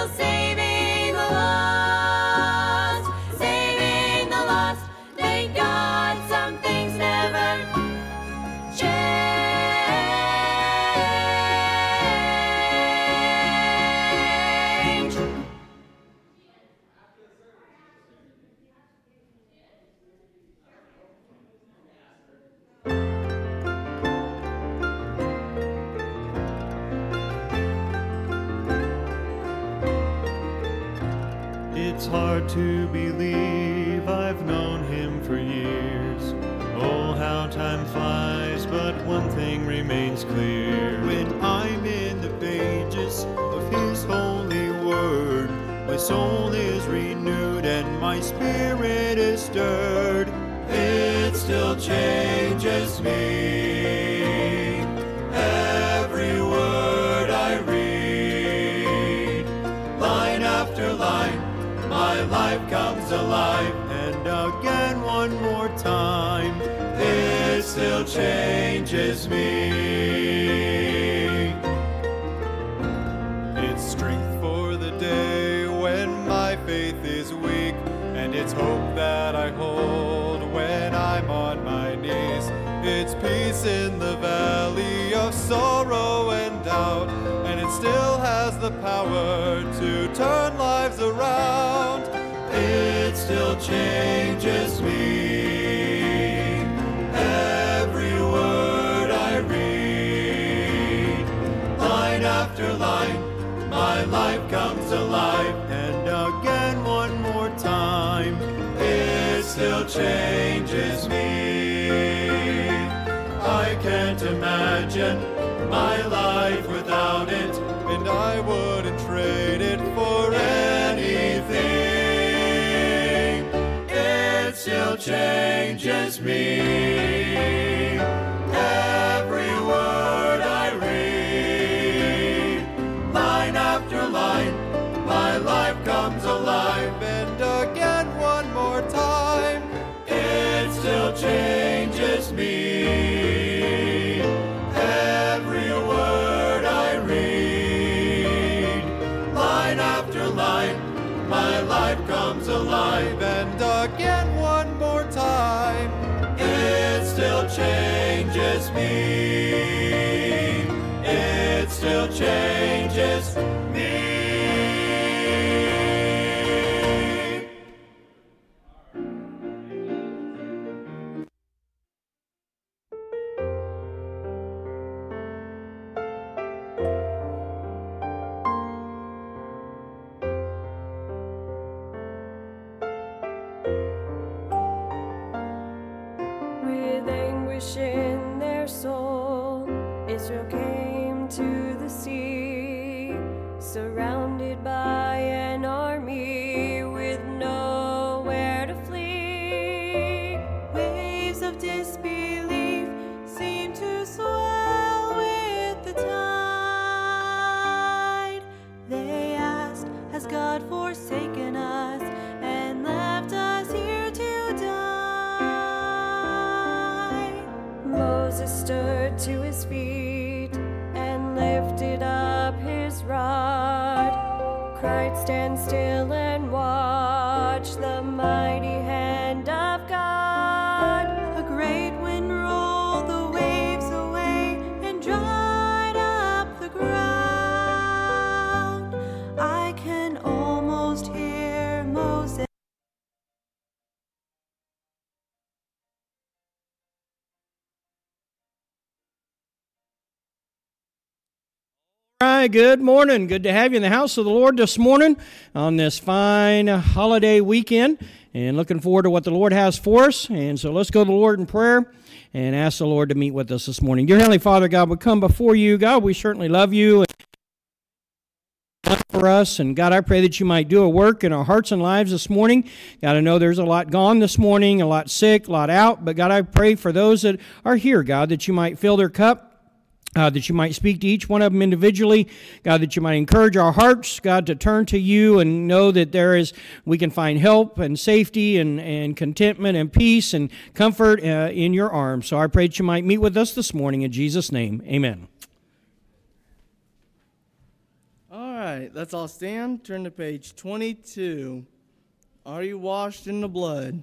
still saving the lost, saving the lost. Thank God some things never change. It's hard to believe I've known him for years. Oh, how time flies, but one thing remains clear. When I'm in the pages of his holy word, my soul is renewed and my spirit is stirred. It still changes me. Every word I read, line after line, my life comes alive. And again one more time, it still changes me. It's strength for the day when my faith is weak, and it's hope that I hold when I'm on my knees. It's peace in the valley of sorrow and doubt, and it still has the power to turn lives around. It still changes me. Every word I read, line after line, my life comes alive. And again one more time, it still changes me. I can't imagine my life without it, and I wouldn't trade it for anything. It still changes me. Every word I read, line after line, my life comes alive. And again one more time, it still changes me. Every word I read, line after line, my life comes alive. And again one more time, it still changes me. It still changes me. With anguish in their soul, Israel came to the sea, surrounded by an army with nowhere to flee. Waves of disbelief seemed to swell with the tide. They asked, has God forsaken us and left us here to die? Moses stood to his feet and lifted up his rod, cried, stand still and watch the mighty hand of God. A great wind rolled the waves away and dried up the ground. I can almost hear Moses. All right, good morning. Good to have you in the house of the Lord this morning on this fine holiday weekend, and looking forward to what the Lord has for us. And so let's go to the Lord in prayer and ask the Lord to meet with us this morning. Dear Heavenly Father, God, we come before you. God, we certainly love you for us, and God, I pray that you might do a work in our hearts and lives this morning. God, I know there's a lot gone this morning, a lot sick, a lot out, but God, I pray for those that are here, God, that you might fill their cup. That you might speak to each one of them individually. God, that you might encourage our hearts, God, to turn to you and know that we can find help and safety and contentment and peace and comfort in your arms. So I pray that you might meet with us this morning in Jesus' name. Amen. All right, let's all stand. Turn to page 22. Are you washed in the blood?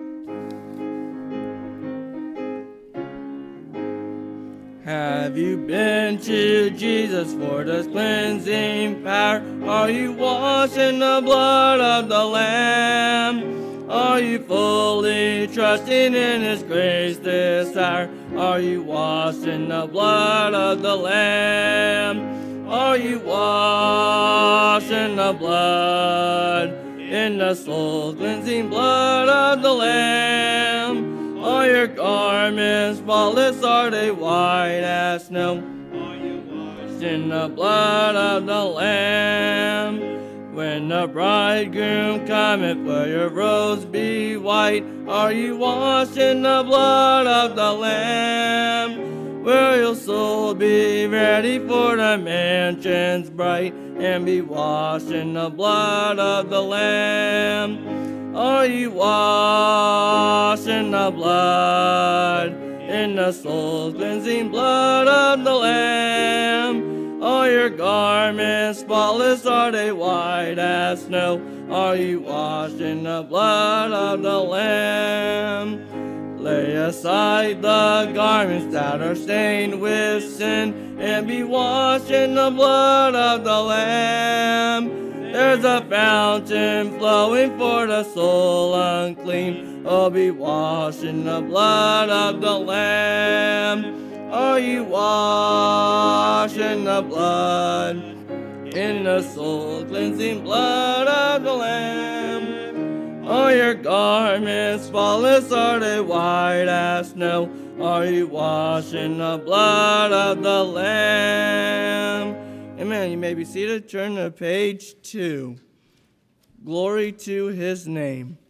Have you been to Jesus for this cleansing power? Are you washed in the blood of the Lamb? Are you fully trusting in His grace this hour? Are you washed in the blood of the Lamb? Are you washed in the blood, in the soul cleansing blood of the Lamb? All your garments spotless, are they white as snow? Are you washed in the blood of the Lamb? When the bridegroom cometh, will your robes be white? Are you washed in the blood of the Lamb? Will your soul be ready for the mansions bright, and be washed in the blood of the Lamb? Are you washed in the blood, in the soul cleansing blood of the Lamb? All your garments spotless, are they white as snow? Are you washed in the blood of the Lamb? Lay aside the garments that are stained with sin, and be washed in the blood of the Lamb. There's a fountain flowing for the soul unclean. Oh, be washed in the blood of the Lamb. Are you washed in the blood, in the soul cleansing blood of the Lamb? All your garments spotless, are they white as snow? Are you washed in the blood of the Lamb? Amen. You may be seated. Turn to page 2. Glory to His name.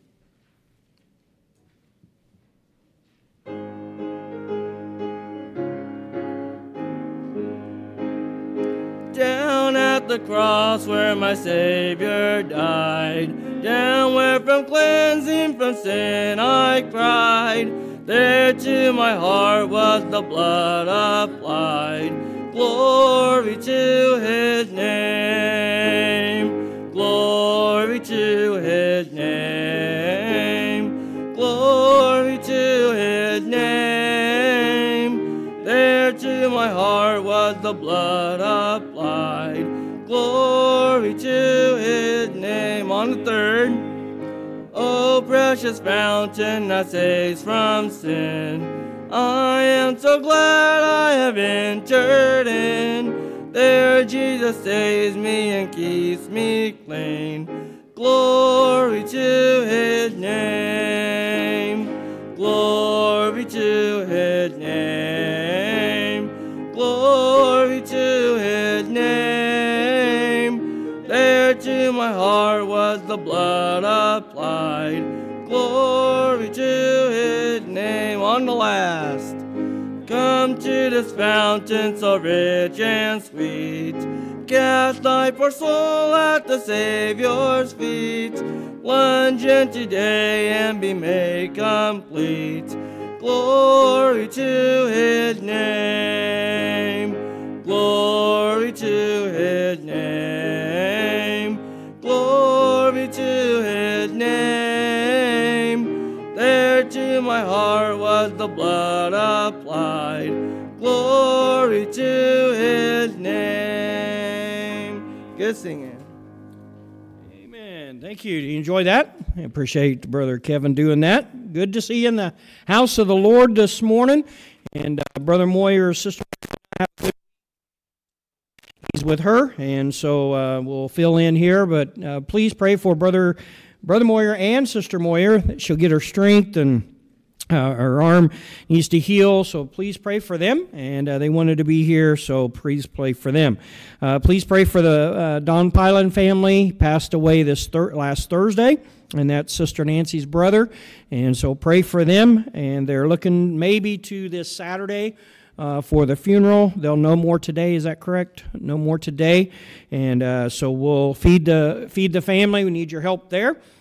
Down at the cross where my Savior died, down where from cleansing from sin I cried, there to my heart was the blood applied. Glory to His name, glory to His name, glory to His name. There to my heart was the blood applied. Glory to His name. On the third, oh precious fountain that saves from sin, I am so glad I have entered in. There Jesus saves me and keeps me clean. Glory to His name, glory to His name, glory to His name. There to my heart was the blood applied. Glory to His name. On the last, come to this fountain so rich and sweet. Cast thy poor soul at the Savior's feet. Plunge in today and be made complete. Glory to His name. Glory to His name. Glory to His name. There to my heart was the blood applied. Glory to His name. Good singing. Amen. Thank you. Do you enjoy that? I appreciate Brother Kevin doing that. Good to see you in the house of the Lord this morning. And Brother Moyer, Sister, he's with her, and so we'll fill in here. But please pray for Brother Moyer and Sister Moyer that she'll get her strength, and her arm needs to heal. So please pray for them, and they wanted to be here, so please pray for them. Please pray for the Don Pylan family. Passed away this last Thursday, and that's Sister Nancy's brother, and so pray for them. And they're looking maybe to this Saturday for the funeral. They'll know more today. Is that correct? No more today. And so we'll feed the family. We need your help there.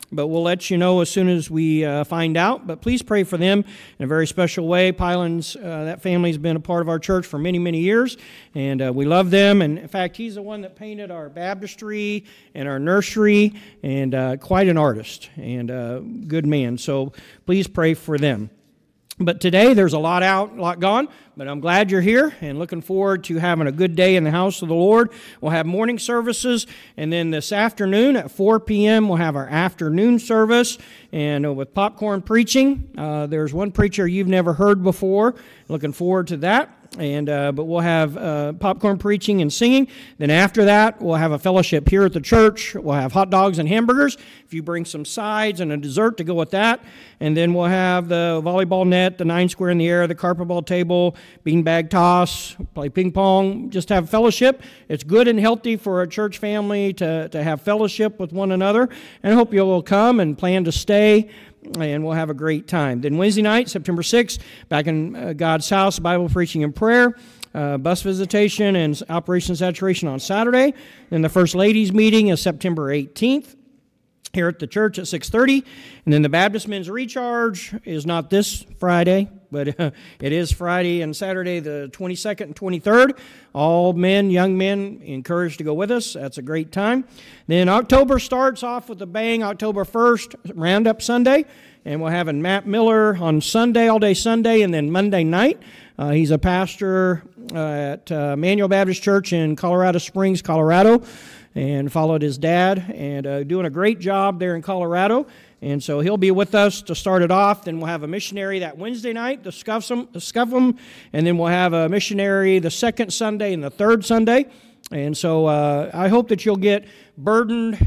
but we'll let you know as soon as we find out. But please pray for them in a very special way. Pylan's, that family's been a part of our church for many, many years, and we love them. And in fact, he's the one that painted our baptistry and our nursery, and quite an artist and a good man. So please pray for them. But today, there's a lot gone, but I'm glad you're here and looking forward to having a good day in the house of the Lord. We'll have morning services, and then this afternoon at 4 p.m., we'll have our afternoon service, and with popcorn preaching. There's one preacher you've never heard before. Looking forward to that. But we'll have popcorn preaching and singing. Then after that, we'll have a fellowship here at the church. We'll have hot dogs and hamburgers. If you bring some sides and a dessert to go with that. And then we'll have the volleyball net, the 9 square in the air, the carpet ball table, beanbag toss, play ping pong. Just have fellowship. It's good and healthy for a church family to have fellowship with one another. And I hope you will come and plan to stay, and we'll have a great time. Then Wednesday night, September 6th, back in God's house, Bible preaching and prayer, bus visitation and Operation Saturation on Saturday. Then the First Ladies meeting is September 18th here at the church at 6:30. And then the Baptist Men's Recharge is not this Friday, but it is Friday and Saturday, the 22nd and 23rd. All men, young men, encouraged to go with us. That's a great time. Then October starts off with a bang. October 1st, Roundup Sunday. And we'll have Matt Miller on Sunday, all day Sunday, and then Monday night. He's a pastor at Emmanuel Baptist Church in Colorado Springs, Colorado, and followed his dad, and doing a great job there in Colorado. And so he'll be with us to start it off. Then we'll have a missionary that Wednesday night, the Scuffum, and then we'll have a missionary the second Sunday and the third Sunday. And so I hope that you'll get burdened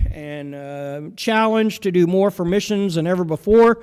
and challenged to do more for missions than ever before.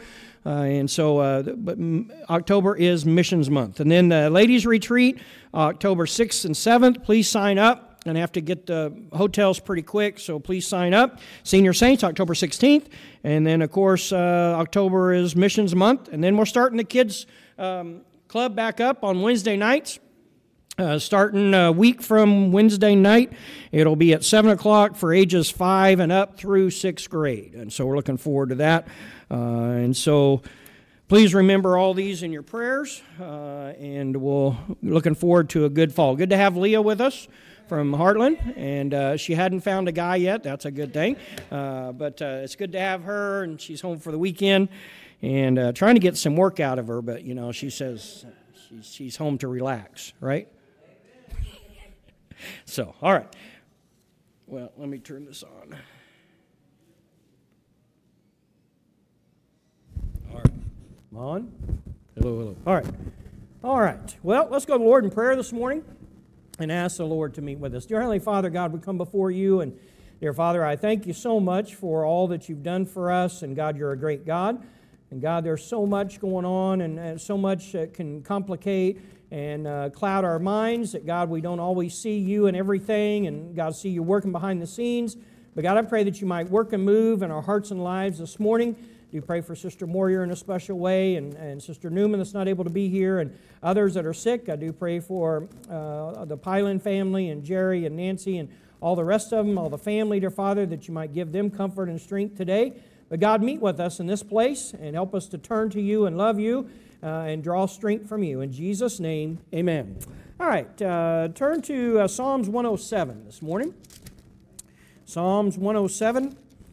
But October is Missions Month. And then the Ladies Retreat, October 6th and 7th. Please sign up. And have to get the hotels pretty quick, so please sign up. Senior Saints, October 16th. And then, of course, October is Missions Month. And then we're starting the kids' club back up on Wednesday nights. Starting a week from Wednesday night, it'll be at 7 o'clock for ages 5 and up through 6th grade. And so we're looking forward to that. And so please remember all these in your prayers. And we're looking forward to a good fall. Good to have Leah with us from Heartland, and she hadn't found a guy yet. That's a good thing. But it's good to have her, and she's home for the weekend, and trying to get some work out of her, but, you know, she says she's home to relax, right? So, all right. Well, let me turn this on. All right. Come on. Hello. All right. Well, let's go to the Lord in prayer this morning and ask the Lord to meet with us. Dear Heavenly Father, God, we come before you, and dear Father, I thank you so much for all that you've done for us, and God, you're a great God. And God, there's so much going on, and so much that can complicate and cloud our minds, that God, we don't always see you in everything, and God, see you working behind the scenes. But God, I pray that you might work and move in our hearts and lives this morning. Do pray for Sister Moyer in a special way, and Sister Newman that's not able to be here, and others that are sick. I do pray for the Pylan family, and Jerry and Nancy and all the rest of them, all the family, dear Father, that you might give them comfort and strength today. But God, meet with us in this place and help us to turn to you and love you and draw strength from you. In Jesus' name, amen. All right, turn to Psalms 107 this morning. Psalms 107.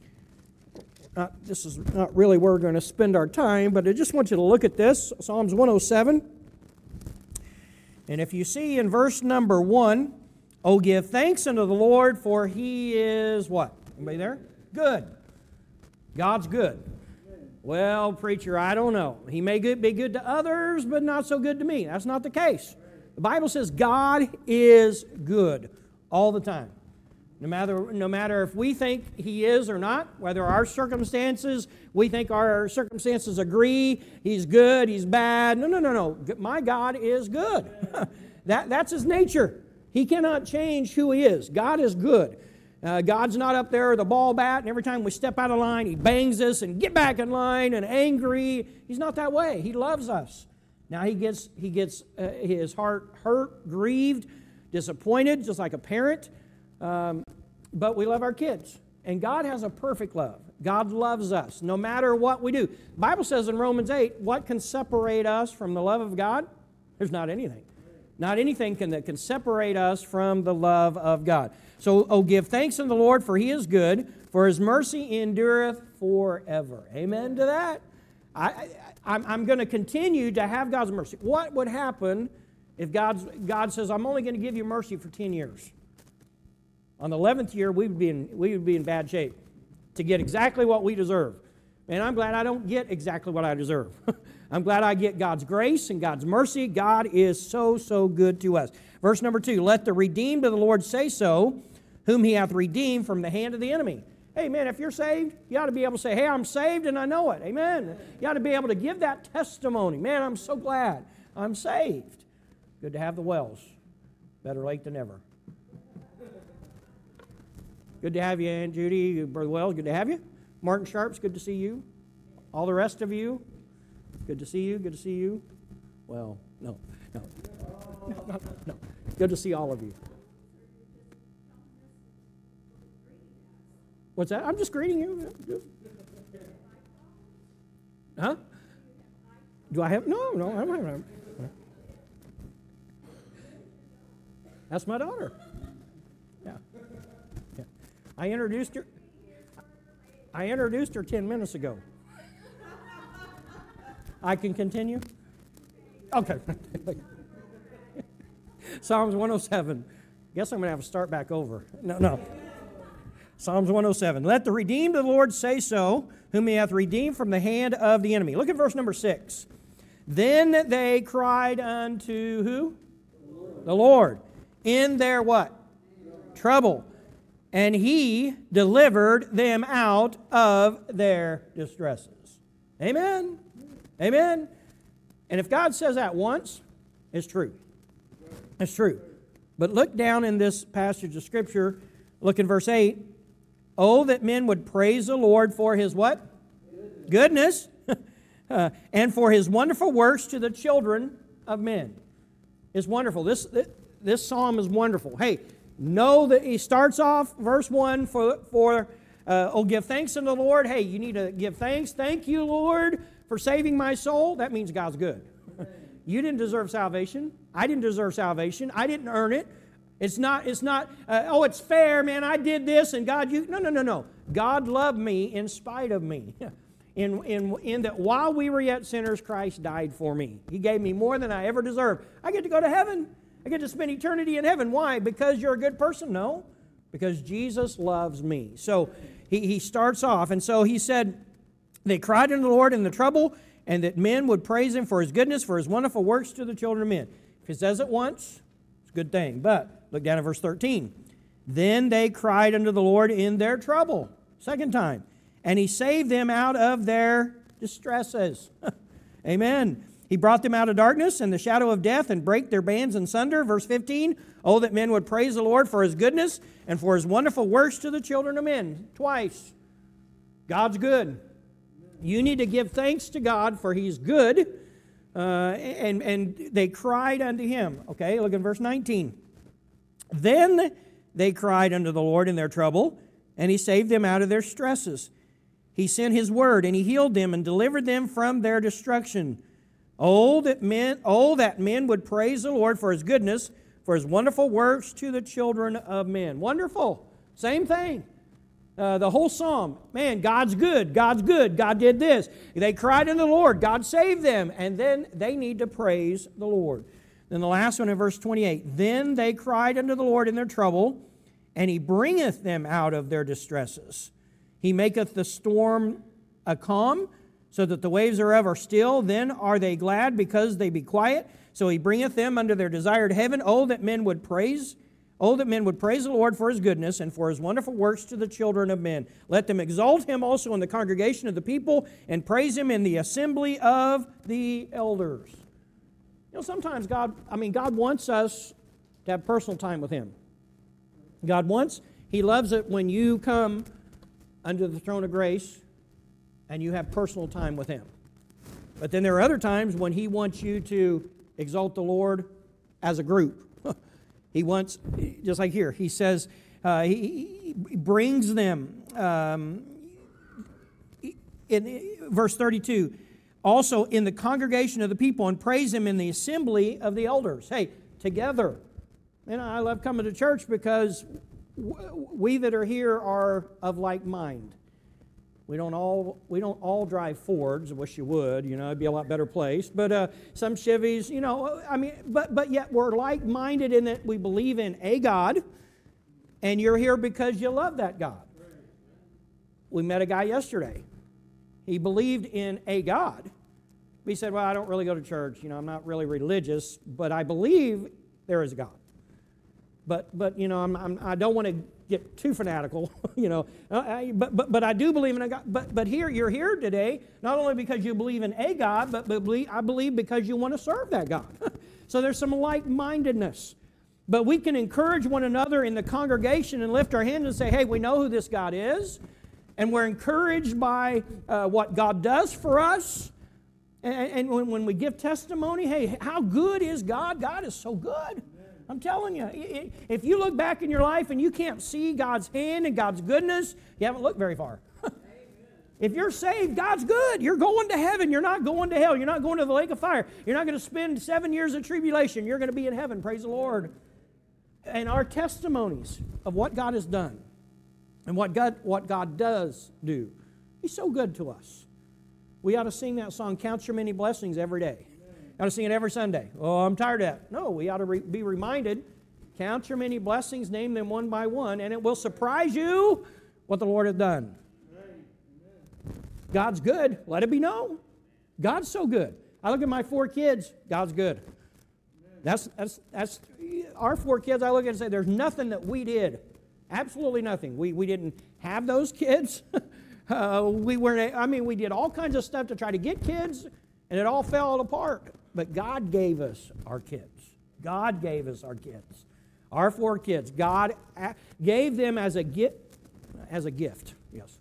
This is not really where we're going to spend our time, but I just want you to look at this, Psalms 107. And if you see in verse number 1, "Oh, give thanks unto the Lord, for he is" what? Anybody there? Good. God's good. Well, preacher, I don't know. He may be good to others, but not so good to me. That's not the case. The Bible says God is good all the time. No matter if we think he is or not, whether our circumstances, we think our circumstances agree, he's good, he's bad. No. My God is good. That's his nature. He cannot change who he is. God is good. God's not up there with a ball bat, and every time we step out of line, he bangs us and get back in line and angry. He's not that way. He loves us. Now he gets his heart hurt, grieved, disappointed, just like a parent. But we love our kids. And God has a perfect love. God loves us no matter what we do. The Bible says in Romans 8, what can separate us from the love of God? There's not anything. Not anything that can separate us from the love of God. So, oh, give thanks unto the Lord, for He is good, for His mercy endureth forever. Amen to that. I'm going to continue to have God's mercy. What would happen if God says, I'm only going to give you mercy for 10 years? On the 11th year, we would be in bad shape to get exactly what we deserve. And I'm glad I don't get exactly what I deserve. I'm glad I get God's grace and God's mercy. God is so, so good to us. Verse number 2, let the redeemed of the Lord say so, whom He hath redeemed from the hand of the enemy. Hey, man, if you're saved, you ought to be able to say, hey, I'm saved and I know it. Amen. You ought to be able to give that testimony. Man, I'm so glad I'm saved. Good to have the Wells. Better late than never. Good to have you, Aunt Judy, Brother Wells, good to have you. Martin Sharps, good to see you. All the rest of you, good to see you, good to see you. Well, no. Good to see all of you. What's that? I'm just greeting you. Huh? Do I have? No, I don't have. That's my daughter. Yeah. I introduced her 10 minutes ago. I can continue? Okay. Psalms 107. Guess I'm going to have to start back over. No. Psalms 107. Let the redeemed of the Lord say so, whom He hath redeemed from the hand of the enemy. Look at verse number 6. Then they cried unto who? The Lord. In their what? Trouble. And He delivered them out of their distresses. Amen. Amen. And if God says that once, it's true. It's true. But look down in this passage of Scripture. Look in verse 8. Oh, that men would praise the Lord for His what? Goodness. And for His wonderful works to the children of men. It's wonderful. This psalm is wonderful. Hey, know that he starts off, verse 1, give thanks unto the Lord. Hey, you need to give thanks. Thank you, Lord, for saving my soul. That means God's good. You didn't deserve salvation. I didn't deserve salvation. I didn't earn it. It's not, it's fair, man, I did this, and God, No. God loved me in spite of me. In that while we were yet sinners, Christ died for me. He gave me more than I ever deserved. I get to go to heaven. I get to spend eternity in heaven. Why? Because you're a good person? No. Because Jesus loves me. So he starts off, and so he said, they cried unto the Lord in the trouble, and that men would praise Him for His goodness, for His wonderful works to the children of men. If He says it once, it's a good thing. But look down at verse 13. Then they cried unto the Lord in their trouble. Second time. And He saved them out of their distresses. Amen. He brought them out of darkness and the shadow of death and brake their bands in sunder. Verse 15. Oh, that men would praise the Lord for His goodness and for His wonderful works to the children of men. Twice. God's good. You need to give thanks to God for He's good. And they cried unto Him. Okay, look at verse 19. Then they cried unto the Lord in their trouble, and He saved them out of their stresses. He sent His word, and He healed them and delivered them from their destruction. Oh, that men would praise the Lord for His goodness, for His wonderful works to the children of men. Wonderful. Same thing. The whole psalm. Man, God's good. God's good. God did this. They cried unto the Lord. God saved them. And then they need to praise the Lord. Then the last one in verse 28. Then they cried unto the Lord in their trouble, and He bringeth them out of their distresses. He maketh the storm a calm, so that the waves thereof are still. Then are they glad because they be quiet. So He bringeth them unto their desired heaven. Oh, that men would praise the Lord for His goodness and for His wonderful works to the children of men. Let them exalt Him also in the congregation of the people and praise Him in the assembly of the elders. You know, sometimes God wants us to have personal time with Him. He loves it when you come under the throne of grace and you have personal time with Him. But then there are other times when He wants you to exalt the Lord as a group. He wants, just like here, He says, He brings them in verse 32, also in the congregation of the people, and praise him in the assembly of the elders. Hey, together. And I love coming to church because we that are here are of like mind. We don't all drive Fords. I wish you would. It'd be a lot better place. But some Chevys, but yet we're like-minded in that we believe in a God, and you're here because you love that God. We met a guy yesterday. He believed in a God. He said, well, I don't really go to church. I'm not really religious, but I believe there is a God. But I don't want to get too fanatical, but I do believe in a God. But you're here today, not only because you believe in a God, but I believe because you want to serve that God. So there's some like-mindedness. But we can encourage one another in the congregation and lift our hands and say, hey, we know who this God is, and we're encouraged by what God does for us. And when we give testimony, hey, how good is God? God is so good. I'm telling you, if you look back in your life and you can't see God's hand and God's goodness, you haven't looked very far. If you're saved, God's good. You're going to heaven. You're not going to hell. You're not going to the lake of fire. You're not going to spend 7 years of tribulation. You're going to be in heaven. Praise the Lord. And our testimonies of what God has done and what God does do, He's so good to us. We ought to sing that song, Count Your Many Blessings, every day. Ought to sing it every Sunday. Oh, I'm tired of that. No, we ought to be reminded, count your many blessings, name them one by one, and it will surprise you what the Lord has done. God's good. Let it be known. God's so good. I look at my 4 kids. God's good. That's our 4 kids. I look at and say, there's nothing that we did. Absolutely nothing. We didn't have those kids. We did all kinds of stuff to try to get kids, and it all fell apart. But God gave us our kids. God gave us our kids. Our 4 kids. God gave them as a gift. Yes.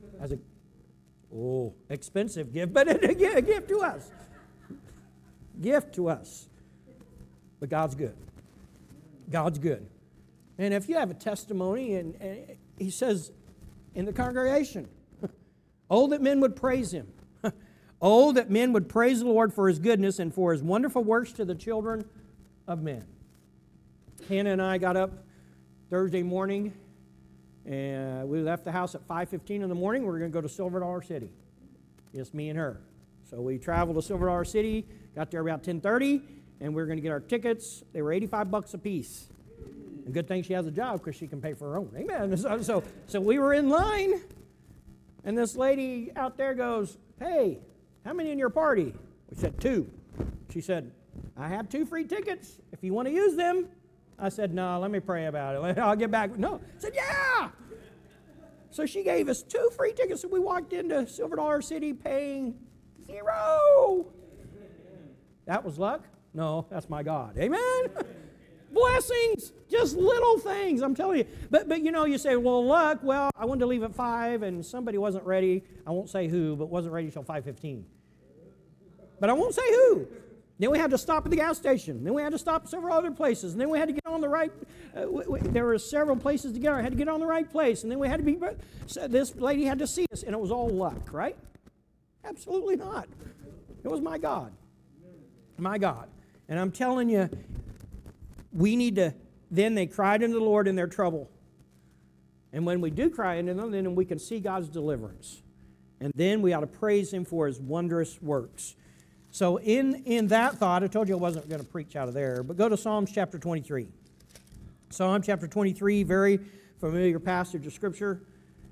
Expensive gift, but a gift to us. Gift to us. But God's good. God's good. And if you have a testimony, and he says in the congregation, oh, that men would praise him. Oh, that men would praise the Lord for his goodness and for his wonderful works to the children of men. Hannah and I got up Thursday morning, and we left the house at 5:15 in the morning. We were going to go to Silver Dollar City. Just me and her. So we traveled to Silver Dollar City, got there about 10:30, and we were going to get our tickets. They were $85 a piece. And good thing she has a job because she can pay for her own. Amen. So we were in line, and this lady out there goes, hey, how many in your party? We said 2. She said, I have 2 free tickets if you want to use them. I said, no, let me pray about it. I'll get back. No. I said, yeah. So she gave us 2 free tickets, and we walked into Silver Dollar City paying $0. That was luck? No, that's my God. Amen? Blessings, just little things, I'm telling you. But you say, well, luck, well, I wanted to leave at 5 and somebody wasn't ready. I won't say who, but wasn't ready till 5:15. But I won't say who. Then we had to stop at the gas station. Then we had to stop several other places. And then we had to get on the right, there were several places to get on. I had to get on the right place. And then we had to be, so this lady had to see us, and it was all luck, right? Absolutely not. It was my God. My God. And I'm telling you, we need to, then they cried unto the Lord in their trouble. And when we do cry unto them, then we can see God's deliverance. And then we ought to praise him for his wondrous works. So in that thought, I told you I wasn't going to preach out of there, but go to Psalms chapter 23. Psalm chapter 23, very familiar passage of Scripture.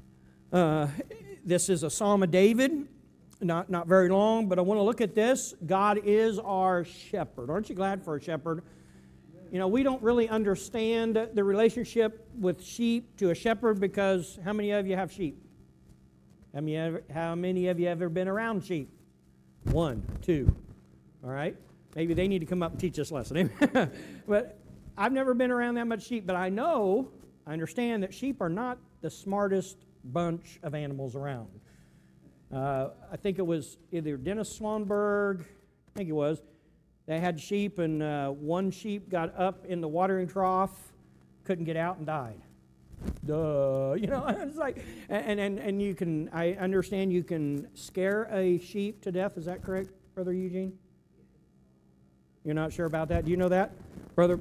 This is a Psalm of David, not very long, but I want to look at this. God is our shepherd. Aren't you glad for a shepherd? We don't really understand the relationship with sheep to a shepherd because how many of you have sheep? How many of you have ever been around sheep? 1, 2. All right? Maybe they need to come up and teach us a lesson. But I've never been around that much sheep, but I understand that sheep are not the smartest bunch of animals around. I think it was either Dennis Swanberg, I think it was, they had sheep, and one sheep got up in the watering trough, couldn't get out, and died. duh, it's like, and you can, I understand you can scare a sheep to death. Is that correct, Brother Eugene? You're not sure about that? Do you know that? Brother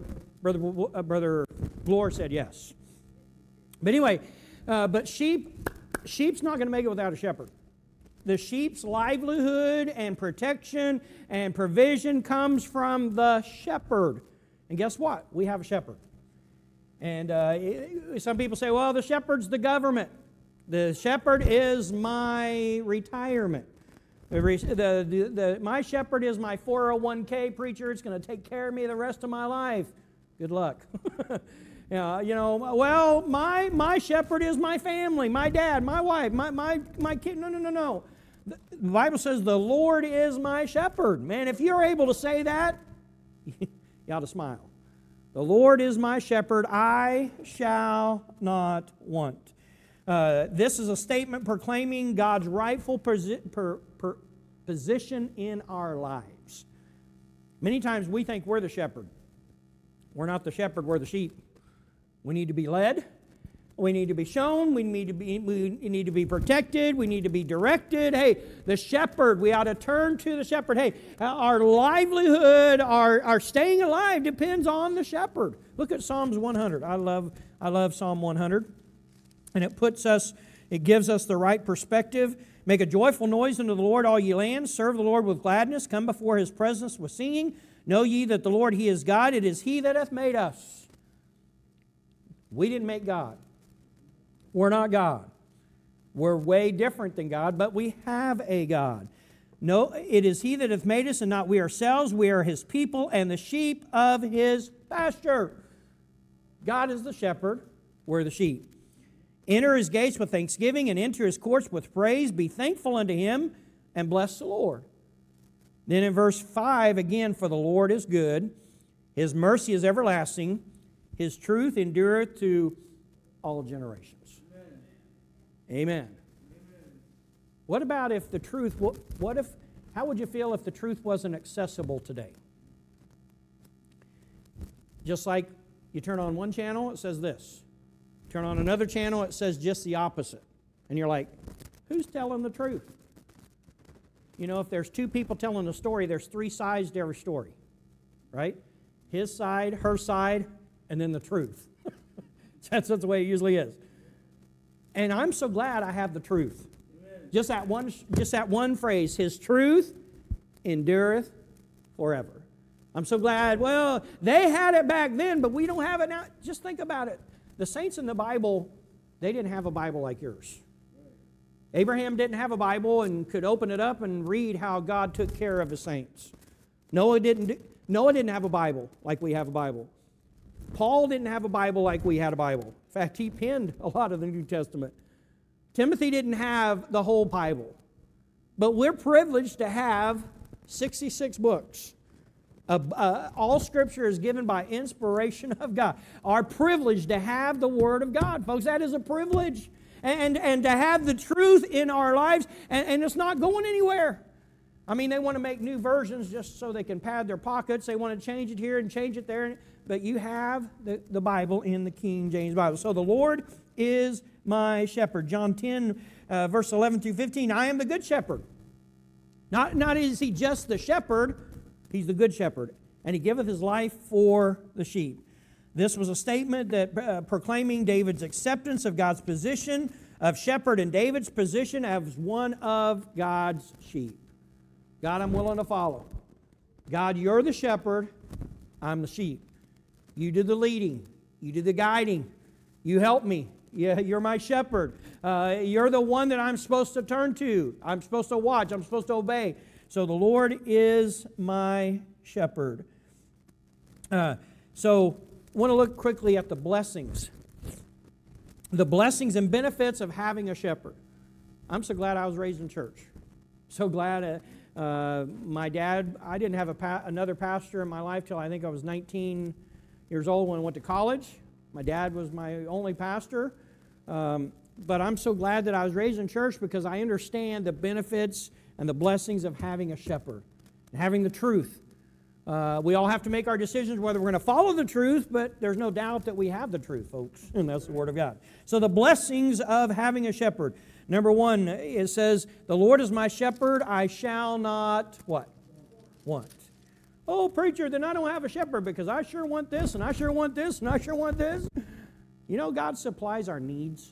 Bloor said yes. But anyway, but sheep's not going to make it without a shepherd. The sheep's livelihood and protection and provision comes from the shepherd. And guess what? We have a shepherd. And some people say, well, the shepherd's the government. The shepherd is my retirement. My shepherd is my 401k, preacher. It's going to take care of me the rest of my life. Good luck. Well, my shepherd is my family, my dad, my wife, my kid. No. The Bible says the Lord is my shepherd. Man, if you're able to say that, you ought to smile. The Lord is my shepherd, I shall not want. This is a statement proclaiming God's rightful position in our lives. Many times we think we're the shepherd. We're not the shepherd, we're the sheep. We need to be led. We need to be shown. We need to be protected. We need to be directed. Hey, the shepherd, we ought to turn to the shepherd. Hey, our livelihood, our staying alive depends on the shepherd. Look at Psalms 100. I love Psalm 100. And it gives us the right perspective. Make a joyful noise unto the Lord, all ye lands. Serve the Lord with gladness. Come before his presence with singing. Know ye that the Lord, he is God. It is he that hath made us. We didn't make God. We're not God. We're way different than God, but we have a God. No, it is he that hath made us and not we ourselves. We are his people and the sheep of his pasture. God is the shepherd. We're the sheep. Enter his gates with thanksgiving and enter his courts with praise. Be thankful unto him and bless the Lord. Then in verse 5, again, for the Lord is good. His mercy is everlasting. His truth endureth to all generations. Amen. What about if the truth, how would you feel if the truth wasn't accessible today? Just like you turn on one channel, it says this. Turn on another channel, it says just the opposite. And you're like, who's telling the truth? If there's two people telling a story, there's three sides to every story, right? His side, her side, and then the truth. That's the way it usually is. And I'm so glad I have the truth. Amen. Just that one phrase, his truth endureth forever. I'm so glad, well, they had it back then, but we don't have it now. Just think about it. The saints in the Bible, they didn't have a Bible like yours. Abraham didn't have a Bible and could open it up and read how God took care of his saints. Noah didn't have a Bible like we have a Bible. Paul didn't have a Bible like we had a Bible. In fact, he penned a lot of the New Testament. Timothy didn't have the whole Bible. But we're privileged to have 66 books. All Scripture is given by inspiration of God. Our privilege to have the Word of God. Folks, that is a privilege. And to have the truth in our lives, and it's not going anywhere. I mean, they want to make new versions just so they can pad their pockets. They want to change it here and change it there. But you have the Bible in the King James Bible. So the Lord is my shepherd. John 10, verse 11 through 15. I am the good shepherd. Not is he just the shepherd, he's the good shepherd. And he giveth his life for the sheep. This was a statement that proclaiming David's acceptance of God's position of shepherd and David's position as one of God's sheep. God, I'm willing to follow. God, you're the shepherd. I'm the sheep. You do the leading. You do the guiding. You help me. You're my shepherd. You're the one that I'm supposed to turn to. I'm supposed to watch. I'm supposed to obey. So the Lord is my shepherd. So I want to look quickly at the blessings. The blessings and benefits of having a shepherd. I'm so glad I was raised in church. So glad my dad, I didn't have another pastor in my life till I think I was 19 years old when I went to college. My dad was my only pastor. But I'm so glad that I was raised in church because I understand the benefits and the blessings of having a shepherd and having the truth. We all have to make our decisions whether we're going to follow the truth, but there's no doubt that we have the truth, folks, and that's the Word of God. So the blessings of having a shepherd. Number one, it says, the Lord is my shepherd, I shall not, what? Want. Oh, preacher, then I don't have a shepherd because I sure want this, and I sure want this, and I sure want this. You know, God supplies our needs.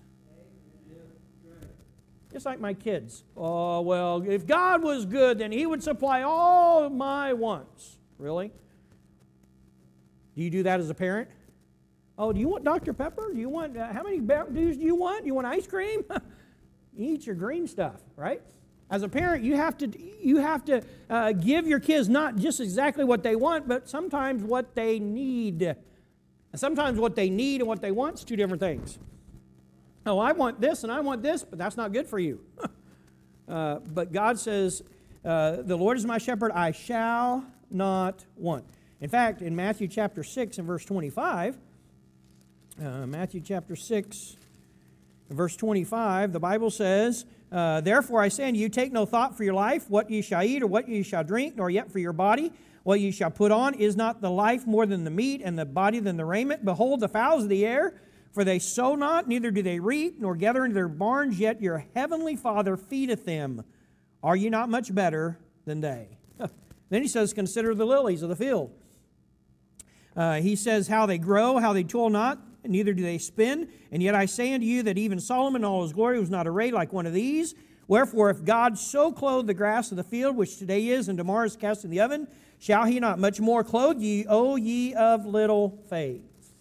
Just like my kids. Oh, well, if God was good, then He would supply all my wants. Really? Do you do that as a parent? Oh, do you want Dr. Pepper? Do you want, how many Dues do you want? You want ice cream? You eat your green stuff, right? As a parent, you have to give your kids not just exactly what they want, but sometimes what they need. And sometimes what they need and what they want is two different things. Oh, I want this and I want this, but that's not good for you. But God says, the Lord is my shepherd, I shall not want. In fact, in Matthew chapter 6 and verse 25, Matthew chapter 6 and verse 25, the Bible says, therefore I say unto you, take no thought for your life, what ye shall eat or what ye shall drink, nor yet for your body, what ye shall put on. Is not the life more than the meat, and the body than the raiment? Behold, the fowls of the air, for they sow not, neither do they reap, nor gather into their barns, yet your heavenly Father feedeth them. Are ye not much better than they? Then he says, consider the lilies of the field. He says, how they grow, how they toil not, neither do they spin. And yet I say unto you that even Solomon in all his glory was not arrayed like one of these. Wherefore, if God so clothe the grass of the field, which today is and tomorrow is cast in the oven, shall He not much more clothe ye, O ye of little faith?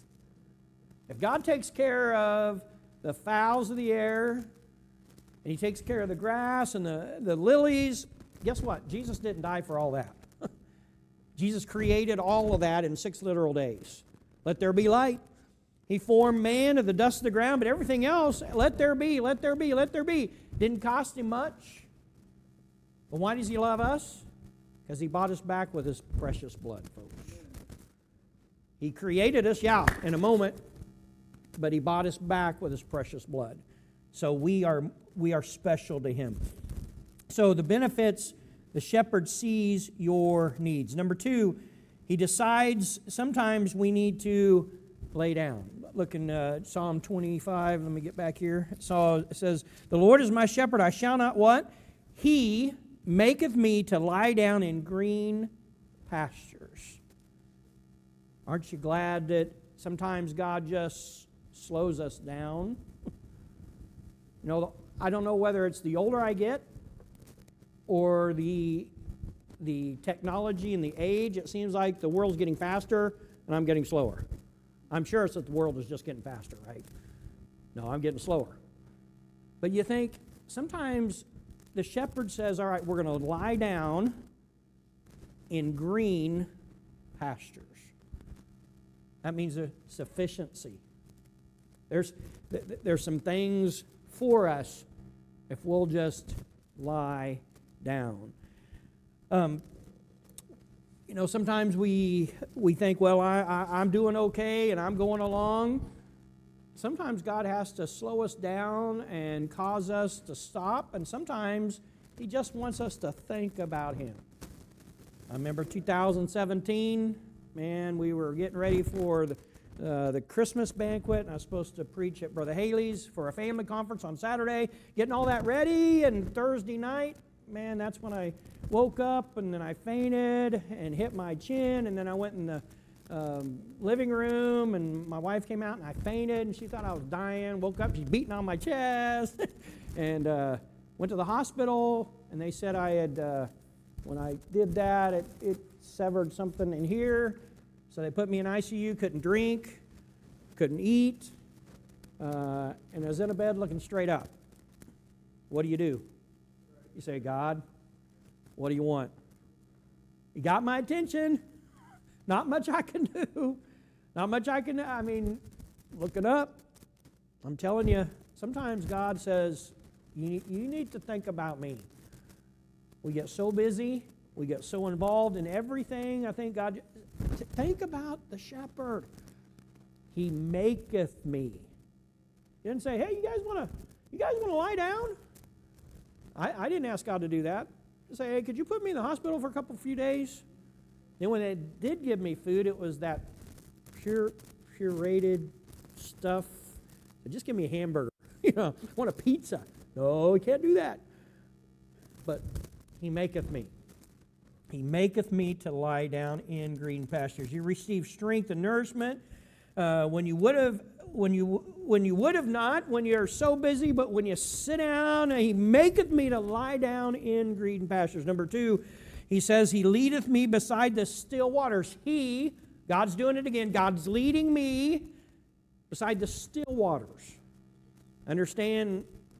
If God takes care of the fowls of the air, and He takes care of the grass and the lilies, guess what? Jesus didn't die for all that. Jesus created all of that in 6 literal days. Let there be light. He formed man of the dust of the ground, but everything else, let there be, let there be, let there be. Didn't cost Him much. But why does He love us? Because He bought us back with His precious blood, folks. He created us, in a moment, but He bought us back with His precious blood. So we are special to Him. So the benefits, the shepherd sees your needs. Number 2, He decides sometimes we need to lay down. Look in Psalm 25. Let me get back here. So it says, the Lord is my shepherd, I shall not what? He maketh me to lie down in green pastures. Aren't you glad that sometimes God just slows us down? You know, I don't know whether it's the older I get or the technology and the age. It seems like the world's getting faster and I'm getting slower. I'm sure it's that the world is just getting faster, right? No, I'm getting slower. But you think sometimes the shepherd says, all right, we're going to lie down in green pastures. That means a sufficiency. There's some things for us if we'll just lie down. You know, sometimes we think, well, I'm doing okay and I'm going along. Sometimes God has to slow us down and cause us to stop, and sometimes He just wants us to think about Him. I remember 2017, man, we were getting ready for the Christmas banquet, and I was supposed to preach at Brother Haley's for a family conference on Saturday, getting all that ready, and Thursday night, man, that's when I woke up, and then I fainted and hit my chin, and then I went in the living room, and my wife came out, and I fainted, and she thought I was dying. Woke up, she's beating on my chest, and went to the hospital, and they said I had, when I did that, it severed something in here, so they put me in ICU, couldn't drink, couldn't eat, and I was in a bed looking straight up. What do? You say, God, what do you want? You got my attention. Not much I can do. Not much I can, look it up. I'm telling you, sometimes God says, you need to think about me. We get so busy. We get so involved in everything. I think God, think about the shepherd. He maketh me. He didn't say, hey, you guys want to lie down? I didn't ask God to do that. Say, hey, could you put me in the hospital for few days? Then when they did give me food, it was that pureed stuff. Just give me a hamburger. You know, I want a pizza. No, we can't do that. But he maketh me. He maketh me to lie down in green pastures. You receive strength and nourishment when you would have not, when you're so busy, but when you sit down, he maketh me to lie down in green pastures. Number 2, he says, he leadeth me beside the still waters. God's doing it again. God's leading me beside the still waters. Understand,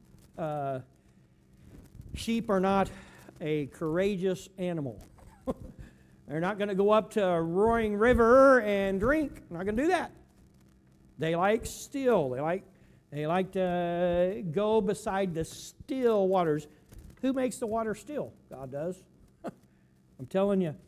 sheep are not a courageous animal. They're not going to go up to a roaring river and drink. They're not going to do that. They like still. They like to go beside the still waters. Who makes the water still? God does. I'm telling you.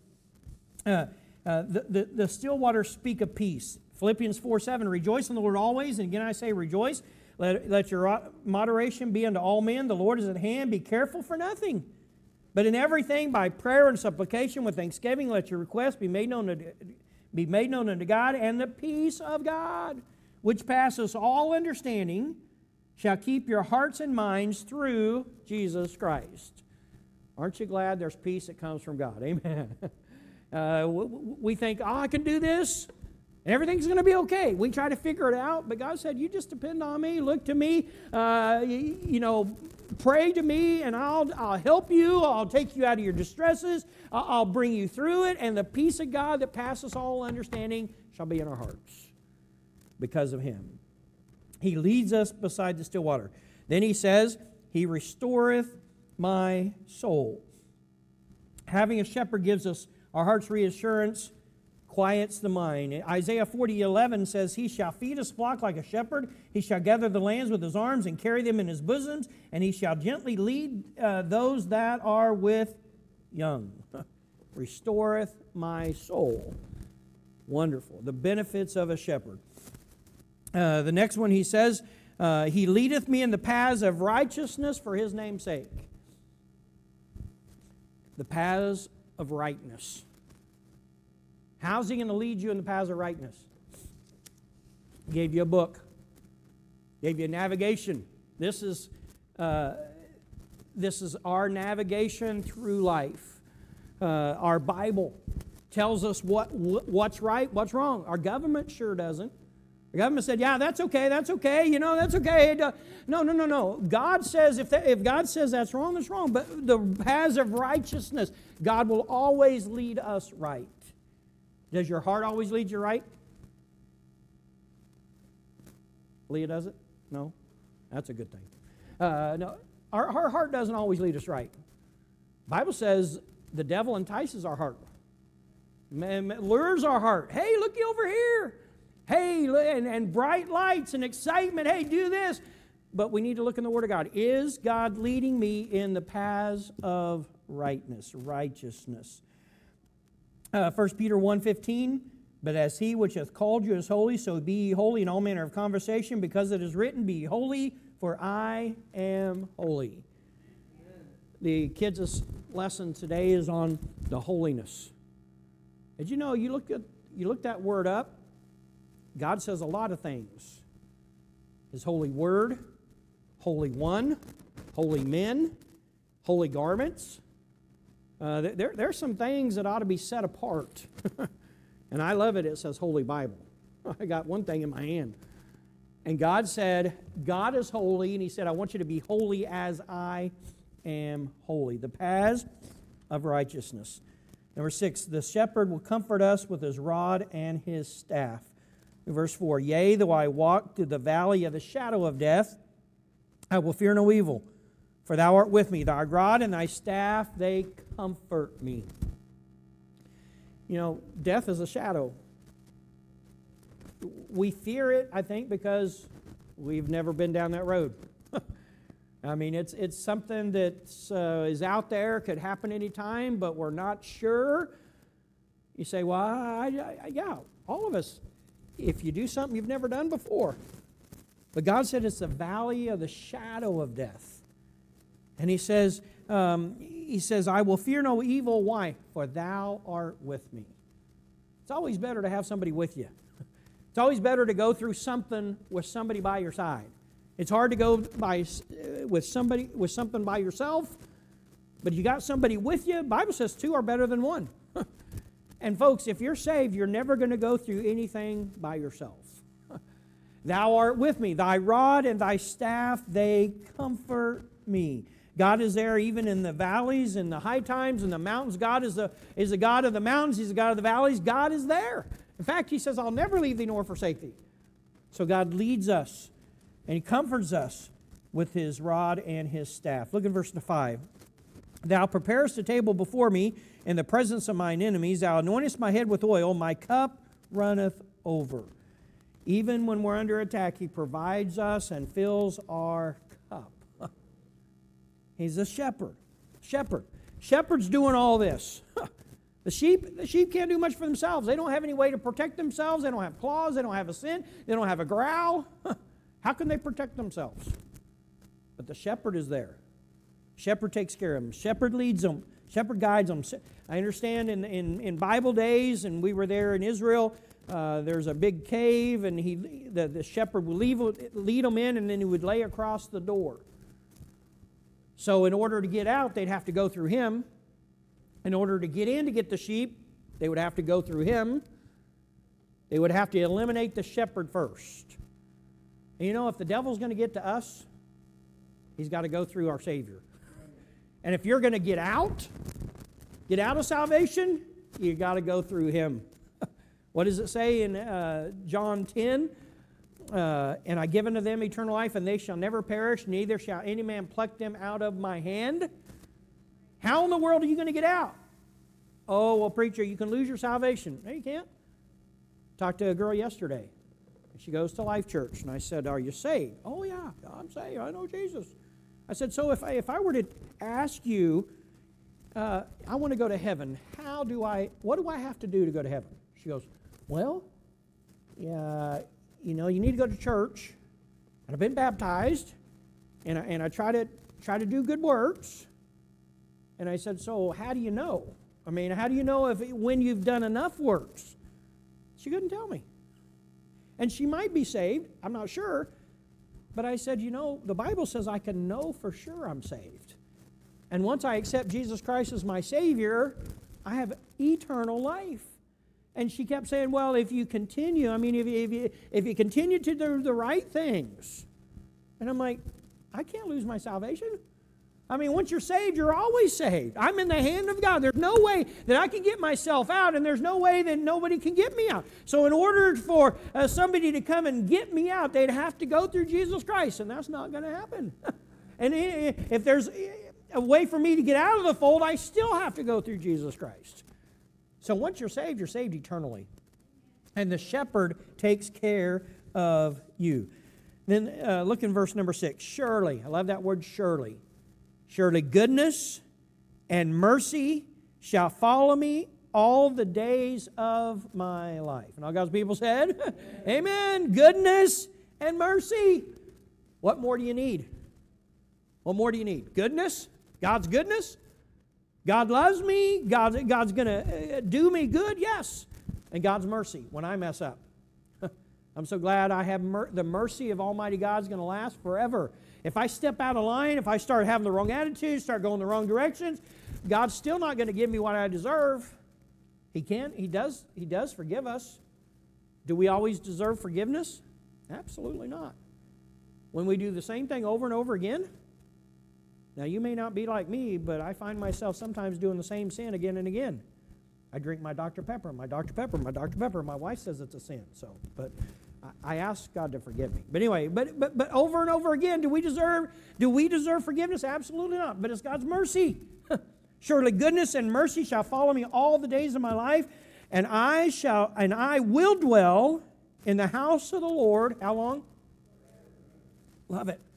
The still waters speak of peace. Philippians 4:7, rejoice in the Lord always. And again I say rejoice. Let your moderation be unto all men. The Lord is at hand. Be careful for nothing. But in everything, by prayer and supplication with thanksgiving, let your requests be made known unto God, and the peace of God, which passes all understanding, shall keep your hearts and minds through Jesus Christ. Aren't you glad there's peace that comes from God? Amen. We think, I can do this, and everything's going to be okay. We try to figure it out, but God said, you just depend on me, look to me, pray to me, and I'll help you. I'll take you out of your distresses. I'll bring you through it, and the peace of God that passes all understanding shall be in our hearts because of him. He leads us beside the still water. Then he says, he restoreth my soul. Having a shepherd gives us our heart's reassurance, quiets the mind. Isaiah 40:11 says, he shall feed his flock like a shepherd. He shall gather the lambs with his arms and carry them in his bosoms, and he shall gently lead those that are with young. Restoreth my soul. Wonderful. The benefits of a shepherd. The next one he says, he leadeth me in the paths of righteousness for his name's sake. The paths of rightness. How's he going to lead you in the paths of rightness? He gave you a book. Gave you a navigation. This is our navigation through life. Our Bible tells us what's right, what's wrong. Our government sure doesn't. The government said, yeah, that's okay, that's okay, that's okay. No. God says, if God says that's wrong, that's wrong. But the paths of righteousness, God will always lead us right. Does your heart always lead you right? Leah, does it? No? That's a good thing. No, our heart doesn't always lead us right. The Bible says the devil entices our heart. Lures our heart. Hey, looky over here. Hey, and bright lights and excitement. Hey, do this. But we need to look in the Word of God. Is God leading me in the paths of righteousness? 1 Peter 1:15, but as he which hath called you is holy, so be ye holy in all manner of conversation, because it is written, be ye holy, for I am holy. Amen. The kids' lesson today is on the holiness. Did you know, you look that word up, God says a lot of things. His holy word, holy one, holy men, holy garments. There's some things that ought to be set apart. And I love it. It says Holy Bible. I got one thing in my hand. And God said, God is holy. And he said, I want you to be holy as I am holy. The paths of righteousness. Number 6, the shepherd will comfort us with his rod and his staff. Verse 4, yea, though I walk through the valley of the shadow of death, I will fear no evil. For thou art with me, thy rod and thy staff, they comfort me. Death is a shadow. We fear it, I think, because we've never been down that road. I mean, it's something that is out there, could happen anytime, but we're not sure. You say, well, yeah, all of us, if you do something you've never done before. But God said it's the valley of the shadow of death. And he says, I will fear no evil. Why? For thou art with me. It's always better to have somebody with you. It's always better to go through something with somebody by your side. It's hard to go with something by yourself, but you got somebody with you. The Bible says two are better than one. And folks, if you're saved, you're never going to go through anything by yourself. Thou art with me. Thy rod and thy staff, they comfort me. God is there even in the valleys and the high times and the mountains. God is the God of the mountains. He's the God of the valleys. God is there. In fact, He says, I'll never leave thee nor forsake thee. So God leads us and He comforts us with His rod and His staff. Look at verse 5. Thou preparest a table before me in the presence of mine enemies. Thou anointest my head with oil. My cup runneth over. Even when we're under attack, He provides us and fills our cup. He's a shepherd. Shepherd's doing all this. The sheep can't do much for themselves. They don't have any way to protect themselves. They don't have claws. They don't have a scent. They don't have a growl. How can they protect themselves? But the shepherd is there. Shepherd takes care of them. Shepherd leads them. Shepherd guides them. I understand in Bible days, and we were there in Israel, there's a big cave, and the shepherd would lead them in, and then he would lay across the door. So in order to get out, they'd have to go through him. In order to get in to get the sheep, they would have to go through him. They would have to eliminate the shepherd first. And you know, if the devil's going to get to us, he's got to go through our Savior. And if you're going to get out of salvation, you got to go through him. What does it say in John 10? And I give unto them eternal life, and they shall never perish, neither shall any man pluck them out of my hand. How in the world are you going to get out? Oh, well, preacher, you can lose your salvation. No, you can't. Talked to a girl yesterday. She goes to Life Church, and I said, are you saved? Oh, yeah, I'm saved. I know Jesus. I said, so if I were to ask you, I want to go to heaven, what do I have to do to go to heaven? She goes, well, yeah, you know, you need to go to church, and I've been baptized, and I try to do good works. And I said, so how do you know? I mean, how do you know when you've done enough works? She couldn't tell me. And she might be saved, I'm not sure. But I said, you know, the Bible says I can know for sure I'm saved. And once I accept Jesus Christ as my Savior, I have eternal life. And she kept saying, well, if you continue, I mean, if you continue to do the right things. And I'm like, I can't lose my salvation. I mean, once you're saved, you're always saved. I'm in the hand of God. There's no way that I can get myself out, and there's no way that nobody can get me out. So in order for somebody to come and get me out, they'd have to go through Jesus Christ, and that's not going to happen. And if there's a way for me to get out of the fold, I still have to go through Jesus Christ. So once you're saved eternally. And the shepherd takes care of you. Then look in verse number 6. Surely, I love that word surely. Surely goodness and mercy shall follow me all the days of my life. And all God's people said, amen. Goodness and mercy. What more do you need? What more do you need? Goodness? God's goodness? God loves me? God's going to do me good? Yes. And God's mercy when I mess up. I'm so glad I have the mercy of Almighty God is going to last forever. If I step out of line, if I start having the wrong attitude, start going the wrong directions, God's still not going to give me what I deserve. He can. He does forgive us. Do we always deserve forgiveness? Absolutely not. When we do the same thing over and over again, now you may not be like me, but I find myself sometimes doing the same sin again and again. I drink my Dr. Pepper, my Dr. Pepper, my Dr. Pepper. My wife says it's a sin, but I ask God to forgive me. But anyway, but over and over again, do we deserve forgiveness? Absolutely not. But it's God's mercy. Surely goodness and mercy shall follow me all the days of my life, and I will dwell in the house of the Lord. How long? Love it.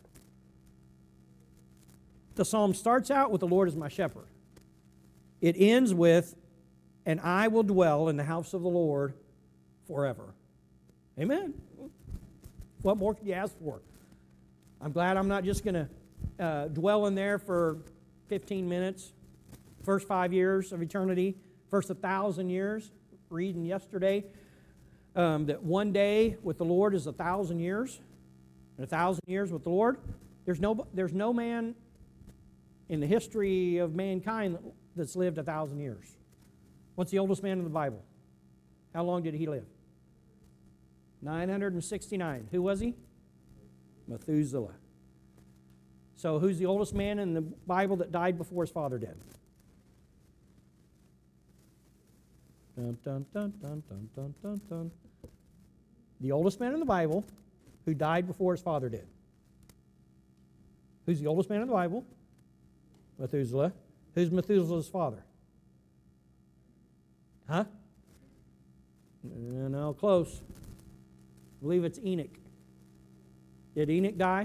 The psalm starts out with the Lord is my shepherd. It ends with, and I will dwell in the house of the Lord forever. Amen. What more could you ask for? I'm glad I'm not just going to dwell in there for 15 minutes, first 5 years of eternity, first 1,000 years. reading yesterday that one day with the Lord is 1,000 years, and 1,000 years with the Lord. There's no man in the history of mankind that's lived 1,000 years. What's the oldest man in the Bible? How long did he live? 969. Who was he? Methuselah. So who's the oldest man in the Bible that died before his father did? Dun, dun, dun, dun, dun, dun, dun, dun. The oldest man in the Bible who died before his father did. Who's the oldest man in the Bible? Methuselah. Who's Methuselah's father? Huh? No, close. I believe it's Enoch. Did Enoch die?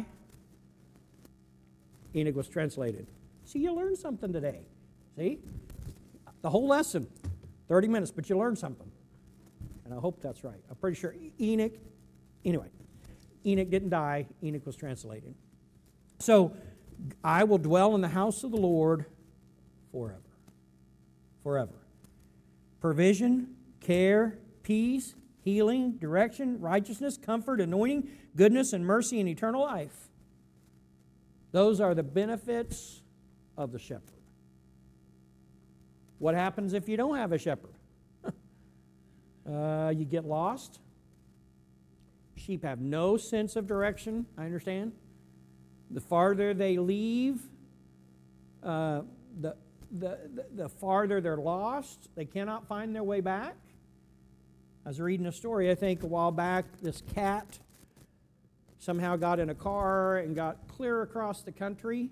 Enoch was translated. See, you learned something today. See? The whole lesson, 30 minutes, but you learned something. And I hope that's right. I'm pretty sure Enoch didn't die. Enoch was translated. So, I will dwell in the house of the Lord forever. Forever. Provision, care, peace, healing, direction, righteousness, comfort, anointing, goodness, and mercy, and eternal life. Those are the benefits of the shepherd. What happens if you don't have a shepherd? You get lost. Sheep have no sense of direction, I understand. The farther they leave, the farther they're lost. They cannot find their way back. I was reading a story, I think, a while back. This cat somehow got in a car and got clear across the country.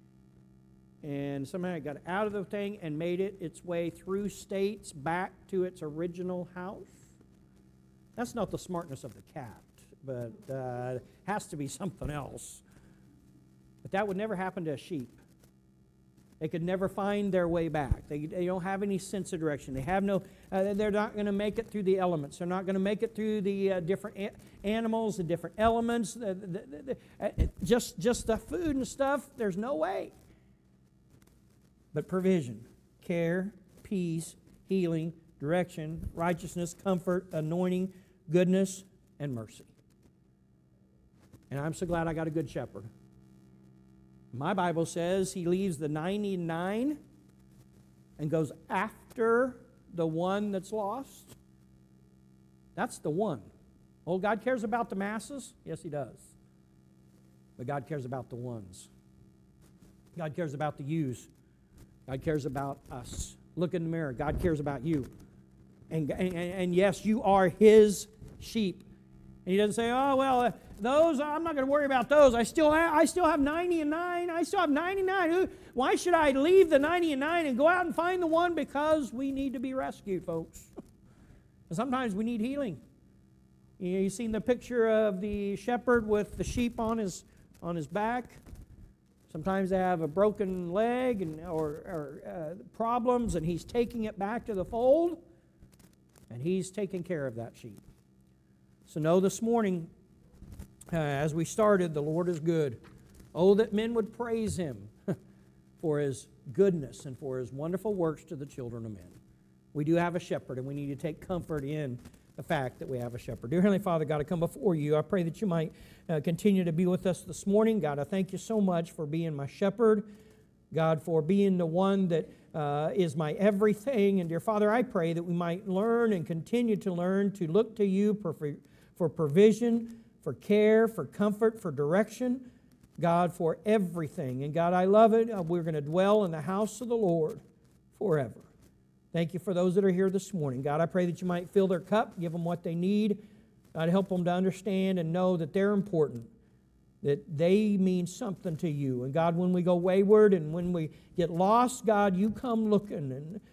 And somehow it got out of the thing and made it its way through states back to its original house. That's not the smartness of the cat, but it has to be something else. But that would never happen to a sheep. They could never find their way back. They don't have any sense of direction. They have no. They're not going to make it through the elements. They're not going to make it through the different animals, the different elements. Just the food and stuff. There's no way. But provision, care, peace, healing, direction, righteousness, comfort, anointing, goodness, and mercy. And I'm so glad I got a good shepherd. My Bible says he leaves the 99 and goes after the one that's lost. That's the one. Oh, God cares about the masses? Yes, he does. But God cares about the ones. God cares about the yous. God cares about us. Look in the mirror. God cares about you. And yes, you are his sheep. And he doesn't say, oh, well, those, I'm not going to worry about those. I still have 90 and 9. I still have 99. Why should I leave the 90 and 9 and go out and find the one? Because we need to be rescued, folks. And sometimes we need healing. You've seen the picture of the shepherd with the sheep on his back. Sometimes they have a broken leg or problems, and he's taking it back to the fold, and he's taking care of that sheep. So know this morning, as we started, the Lord is good. Oh, that men would praise him for his goodness and for his wonderful works to the children of men. We do have a shepherd, and we need to take comfort in the fact that we have a shepherd. Dear Heavenly Father, God, I come before you. I pray that you might continue to be with us this morning. God, I thank you so much for being my shepherd. God, for being the one that is my everything. And dear Father, I pray that we might learn and continue to learn to look to you for provision, for care, for comfort, for direction. God, for everything. And God, I love it. We're going to dwell in the house of the Lord forever. Thank you for those that are here this morning. God, I pray that you might fill their cup, give them what they need. God, help them to understand and know that they're important, that they mean something to you. And God, when we go wayward and when we get lost, God, you come looking.